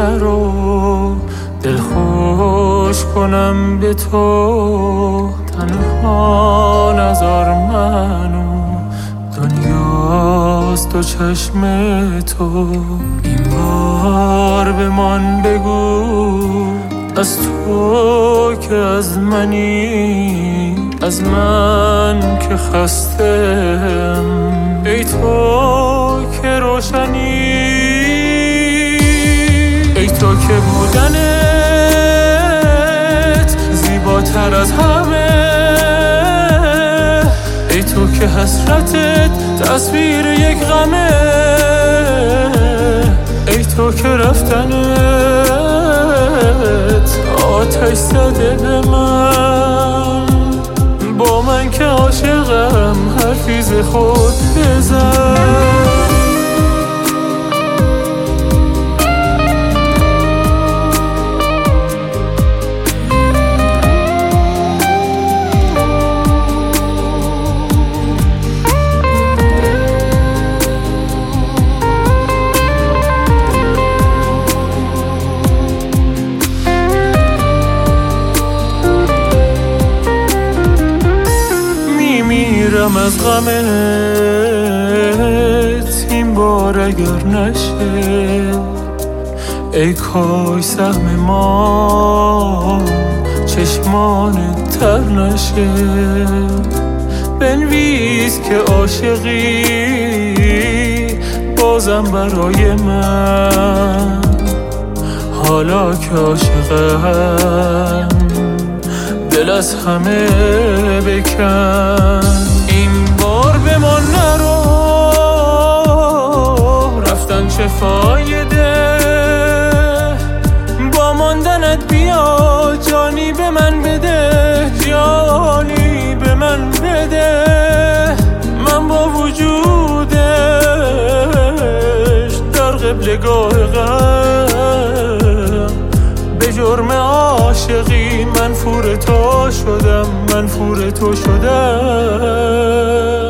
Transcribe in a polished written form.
نرو، دل خوش کنم به تو، تنها نذار منو، دنیاست و چشم تو. این بار به من بگو از تو که از منی، از من که خستم، ای تو که روشنی، ای تو که بودنت زیباتر از همه، ای تو که حسرتت تصویر یک غمه، ای تو که رفتنت آتش زده به من، با من که عاشقم حرفی ز خود بزن. میمیرم از غمت این بار اگر نشه، ای کاش سهم ما چشمانت تر نشه، بنویس که عاشقی بازم برای من، حالا که عاشقم دل از همه بکن. این بار به ما نرو، رفتن چه فایده، با ماندنت بیا، جانی به من بده، جانی به من بده. من با وجودش در قبلگاه غم، به جرم عاشقی منفور تو شدم، منفور تو شدم.